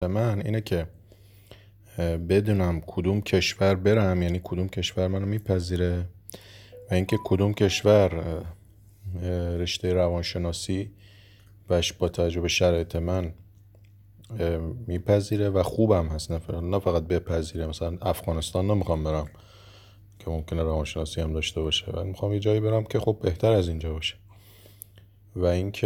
من اینه که بدونم کدوم کشور برم، یعنی کدوم کشور منو میپذیره و اینکه کدوم کشور رشته روانشناسی بهش با توجه به شرایط من میپذیره و خوبم هست. نه فقط بپذیره. مثلا افغانستان نمیخوام برم که ممکنه روانشناسی هم داشته باشه و میخوام یه جایی برم که خب بهتر از اینجا باشه. و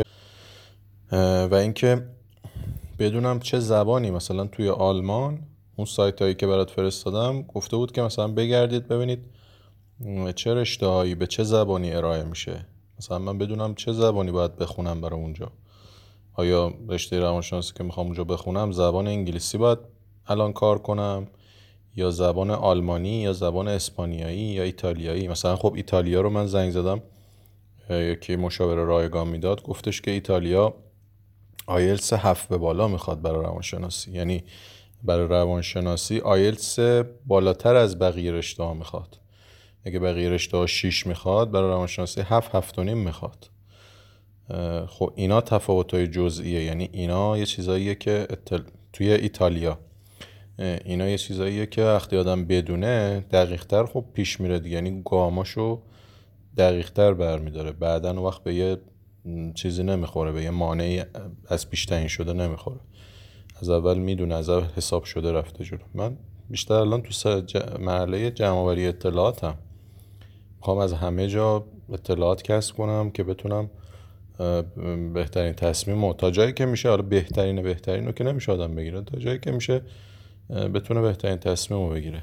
اینکه بدونم چه زبانی. مثلا توی آلمان اون سایت هایی که برات فرستادم گفته بود که مثلا بگردید ببینید چه رشته هایی به چه زبانی ارائه میشه. مثلا من بدونم چه زبانی باید بخونم برای اونجا. آیا رشته روانشناسی که میخوام اونجا بخونم زبان انگلیسی باید الان کار کنم یا زبان آلمانی یا زبان اسپانیایی یا ایتالیایی؟ مثلا خب ایتالیا رو من زنگ زدم، یکی مشاور رایگان میداد، گفتش که ایتالیا آیلتس 7 به بالا میخواد برای روانشناسی. یعنی برای روانشناسی آیلتس بالاتر از بقیه رشته ها میخواد. اگه بقیه رشته ها 6 میخواد، برای روانشناسی 7 7.5 میخواد. خب اینا تفاوت‌های جزئیه. یعنی اینا یه چیزاییه که توی ایتالیا اینا یه چیزاییه که وقتی آدم بدونه دقیق‌تر خب پیش میره دیگه. یعنی گاماشو دقیق‌تر برمیداره. بعدن وقت به یه چیزی نمیخوره، به یه مانعی از پیش تعیین شده نمیخوره. از اول میدونه، از اول حساب شده رفته جلو. من بیشتر الان تو مرحله جمع‌آوری اطلاعاتم. میخوام از همه جا اطلاعات کسب کنم که بتونم بهترین تصمیم تا جایی که میشه، حالا بهترین رو که نمیشه آدم بگیره، تا جایی که میشه بتونه بهترین تصمیم رو بگیره.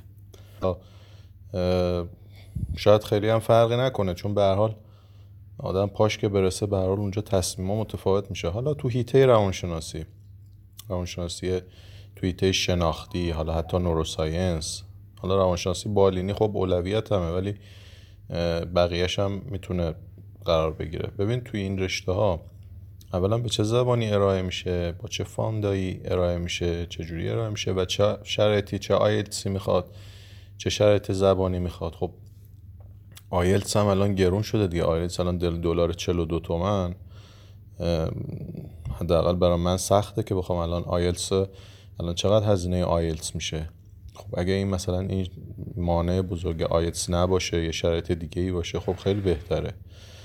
شاید خیلی هم فرقی نکنه، چون به هر حال آدم پاش که برسه به هر حال اونجا تصمیم‌ها متفاوت میشه. حالا تو حیطه روانشناسی تو حیطه شناختی، حالا حتی نوروساینس، حالا روانشناسی بالینی خب اولویت همه، ولی بقیه‌اش هم میتونه قرار بگیره. ببین توی این رشته ها اولا به چه زبانی ارائه میشه، با چه فاندایی ارائه میشه، چه جوری ارائه میشه و چه شرایطی، چه آیلتسی میخواد، چه شرایط زبانی میخواد. خب آیلتس هم الان گرون شده دیگه. آیلتس الان $42 تومن. حداقل برای من سخته که بخوام الان آیلتس، الان چقدر هزینه آیلتس میشه. خب اگه این مثلا این مانع بزرگ آیلتس نباشه، یه شرایط دیگه ای باشه، خب خیلی بهتره.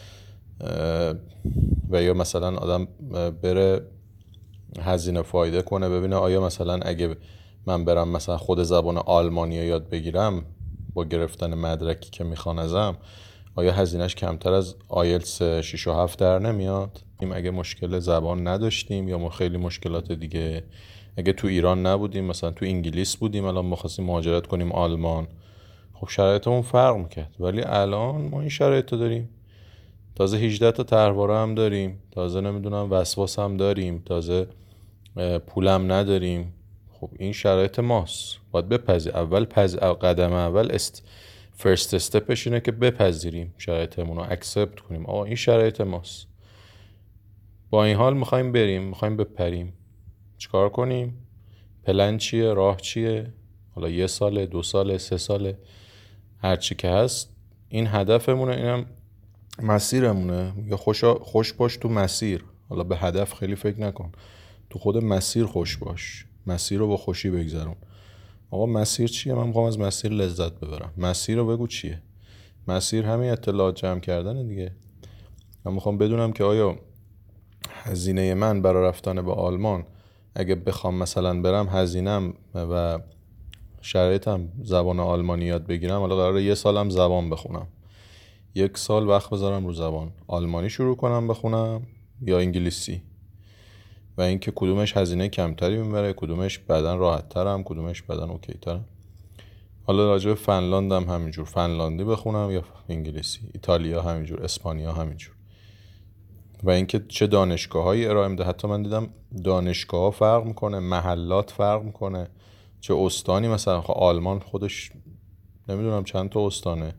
و یا مثلا آدم بره هزینه فایده کنه، ببینه آیا مثلا اگه من برم مثلا خود زبان آلمانی رو یاد بگیرم با گرفتن مدرکی که میخوان ازم، آیا هزینهش کمتر از آیلتس 6 و 7 در نمیاد؟ اگه مشکل زبان نداشتیم یا ما خیلی مشکلات دیگه، اگه تو ایران نبودیم، مثلا تو انگلیس بودیم، الان ما خواستیم مهاجرت کنیم آلمان، خب شرایطمون فرق میکرد. ولی الان ما این شرایط رو داریم، تازه 18 تا طرحواره هم داریم، تازه نمیدونم وسواس هم داریم، تازه پولم نداریم. خب این شرایط ماست، باید بپذیر. قدم اول فرست استپش اینه که بپذیریم شرایطمون رو، اکسپت کنیم. آقا این شرایط ماست، با این حال میخوایم بریم، میخوایم بپریم. چیکار کنیم؟ پلن چیه؟ راه چیه؟ حالا 1 ساله، 2 ساله، 3 ساله، هرچی که هست. این هدفمونه، اینم مسیرمونه. یا خوش باش تو مسیر. حالا به هدف خیلی فکر نکن، تو خود مسیر خوش باش، مسیر رو با خوشی بگذرون. آقا مسیر چیه؟ من میخوام از مسیر لذت ببرم. مسیر رو بگو چیه؟ مسیر همین اطلاعات جمع کردنه دیگه. من میخوام بدونم که آیا هزینه من برای رفتن به آلمان، اگه بخوام مثلا برم هزینم و شرایطم زبان آلمانی یاد بگیرم، حالا قراره 1 سالم زبان بخونم، 1 سال وقت بذارم رو زبان، آلمانی شروع کنم بخونم یا انگلیسی؟ و اینکه کدومش هزینه کمتری میبره، کدومش بدن راحت ترم، کدومش بدن اوکی ترم. حالا راجع به فنلاند هم همینجور، فنلاندی بخونم یا انگلیسی، ایتالیا همینجور، اسپانیا همینجور. و اینکه چه دانشگاه‌هایی ارائه میده. حتی من دیدم دانشگاه‌ها فرق میکنه، محلات فرق میکنه، چه استانی. مثلا آلمان خودش نمیدونم چند تا استانه،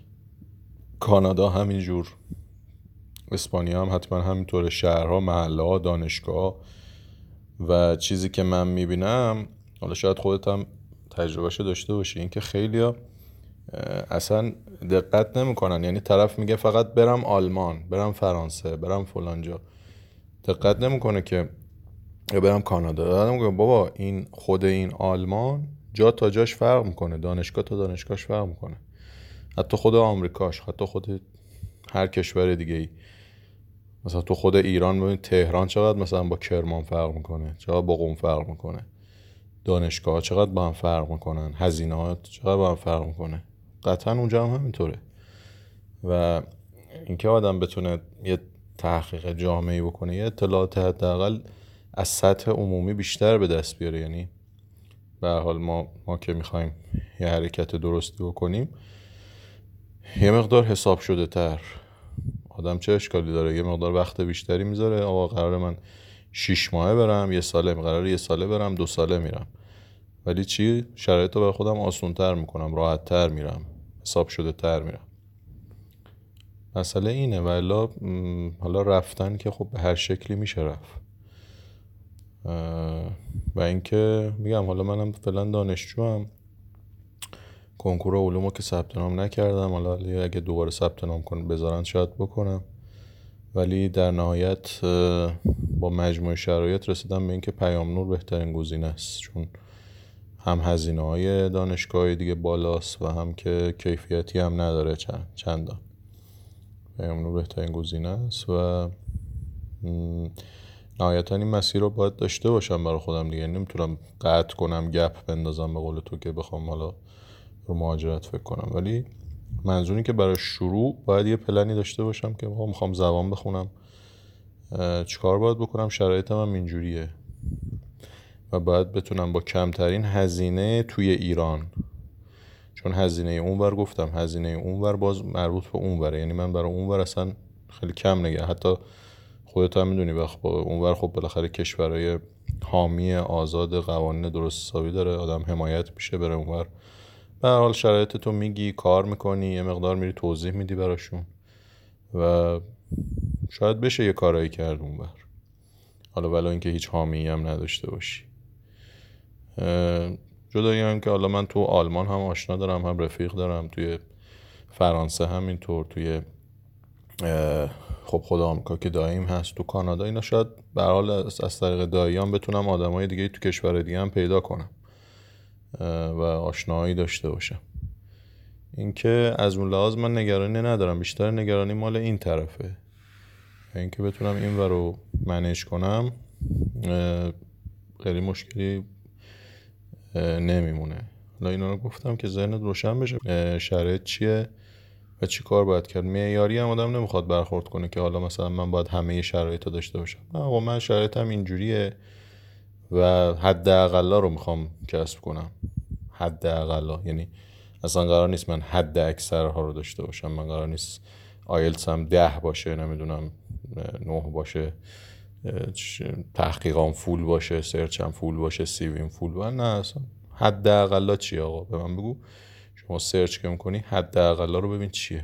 کانادا همینجور، اسپانیا هم حتما همینطوره، شهرها، محله‌ها، دانشگاه. و چیزی که من میبینم، حالا شاید خودت هم تجربهشو داشته باشی، این که خیلیا اصلا دقت نمیکنن. یعنی طرف میگه فقط برم آلمان، برم فرانسه، برم فلانجا، دقت نمیکنه که یا برم کانادا. بعدم میگم بابا این خود این آلمان جا تا جاش فرق میکنه، دانشگاه تا دانشگاهش فرق میکنه، حتی خود آمریکاش، حتی خود هر کشور دیگه ای. مثلا تو خود ایران ببین تهران چقدر مثلا با کرمان فرق میکنه، چقدر با قم فرق میکنه، دانشگاه چقدر با هم فرق میکنن، هزینه‌ها چقدر با هم فرق میکنه. قطعا اونجا هم همینطوره. و اینکه آدم بتونه یه تحقیق جامعی بکنه، یه اطلاعات حداقل از سطح عمومی بیشتر به دست بیاره، یعنی به هر حال ما که میخوایم یه حرکت درستی بکنیم، یه مقدار حساب شده تر. آدم چه اشکالی داره یه مقدار وقت بیشتری میذاره، آقا قراره من 6 ماهه برم، یه ساله قراره یه ساله برم، 2 ساله میرم، ولی چی؟ شرایط رو برای خودم آسان تر میکنم، راحت تر میرم، حساب شده تر میرم. مسئله اینه. ولی حالا رفتن که خب به هر شکلی میشه رفت. و اینکه میگم حالا منم فعلا دانشجوام، کنکور علومو که ثبت نام نکردم، حالا اگه دوباره ثبت نام کنم بذارن شاید بکنم، ولی در نهایت با مجموع شرایط رسیدم به اینکه پیام نور بهترین گزینه است، چون هم هزینه‌های دانشگاهی دیگه بالاست و هم که کیفیتی هم نداره چندان. پیام نور بهترین گزینه است و نهایتا این مسیر رو باید داشته باشم برای خودم دیگه. نمیتونم قطع کنم، گپ بندازم به قول تو که بخوام حالا رو مهاجرت فکر کنم، ولی منظوری که برای شروع باید یه پلنی داشته باشم که میخوام زبان بخونم، چیکار باید بکنم، شرایطم هم اینجوریه و باید بتونم با کمترین هزینه توی ایران، چون هزینه اونور گفتم هزینه اونور باز مربوط به اونوره، یعنی من برای اونور اصلا خیلی کم نگه، حتی خودت هم میدونی وقت با اونور خب بالاخره کشورهای حامی آزاد قوانین درست حسابی داره، آدم حمایت میشه بره اونور. به هر حال شرایط تو میگی، کار میکنی، یه مقدار میری توضیح میدی براشون و شاید بشه یه کارایی کرد اونور، حالا ولی اینکه هیچ حامی هم نداشته باشی. جدایی هم که حالا من تو آلمان هم آشنا دارم، هم رفیق دارم، توی فرانسه هم اینطور، توی خب خود آمریکا که داییم هست، تو کانادا، اینا شاید به هر حال از طریق داییام بتونم آدمای دیگه تو کشور دیگه هم پیدا کنم و آشنایی داشته باشم. اینکه از اون لحاظ من نگرانی ندارم، بیشتر نگرانی مال این طرفه، اینکه بتونم این رو منیج کنم خیلی مشکلی نمیمونه. حالا اینا رو گفتم که ذهنت روشن بشه شرایط چیه و چی کار باید کرد. معیاری هم آدم نمیخواد برخورد کنه که حالا مثلا من باید همه شرایط رو داشته باشم. آقا من شرایطم اینجوریه و حداقلا رو میخوام کسب کنم، حداقلا، یعنی اصلا قرار نیست من حد اکثرها رو داشته باشم، من قرار نیست آیلتس هم 10 باشه، نمیدونم 9 باشه، تحقیقام فول باشه، سرچم فول باشه، سیویم فول باشه، نه اصلا حداقلا چیه آقا به من بگو. شما سرچ که میکنی حداقلا رو ببین چیه،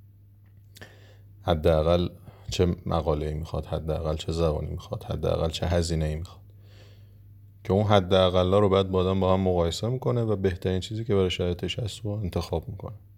حداقل چه مقاله‌ای میخواد، حداقل چه زبانی میخواد، حداقل چه هزینه‌ای میخواد، که اون حداقلا رو بعد با هم مقایسه میکنه و بهترین چیزی که برای شرایطش هست رو انتخاب میکنه.